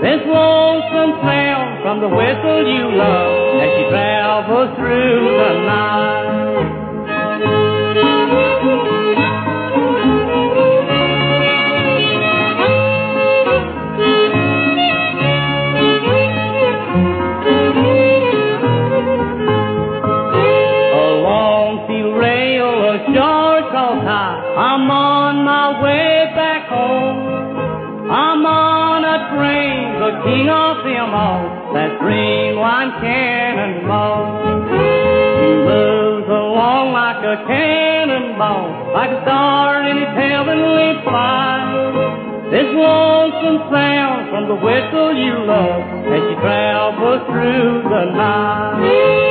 This lonesome sound from the whistle you love as she travels through the night. I'm on my way back home. I'm on a train, the king of them all, that Dreamline Cannonball. He moves along like a cannonball, like a star in its heavenly flight. This lonesome sound from the whistle you love as you travel through the night.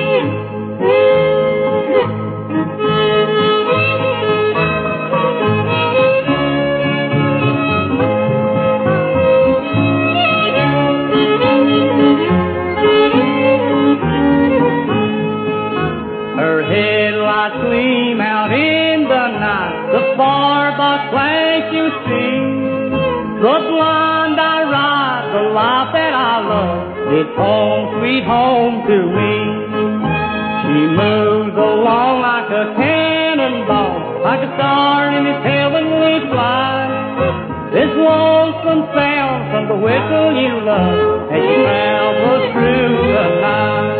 Her headlights gleam out in the night, the far-box flash you see. The blind I ride, the life that I love, it's home, sweet home to me. She moves along like a cannonball, like a star in its heavenly flight. This lonesome sound from the whistle you love as you travel through the night.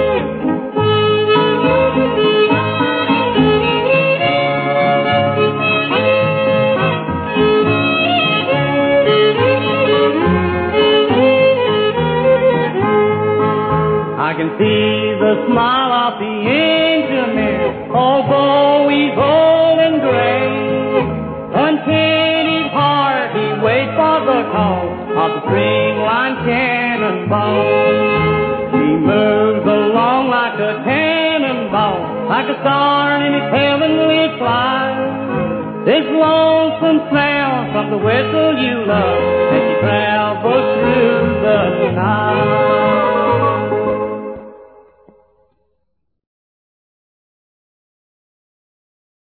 I can see the smile of the engineer, although he's old and gray. Contented heart, he waits for the call of the Dreamline Cannonball. He moves along like a cannonball, like a star in its heavenly flight. This lonesome sound from the whistle you love as you travel through the night.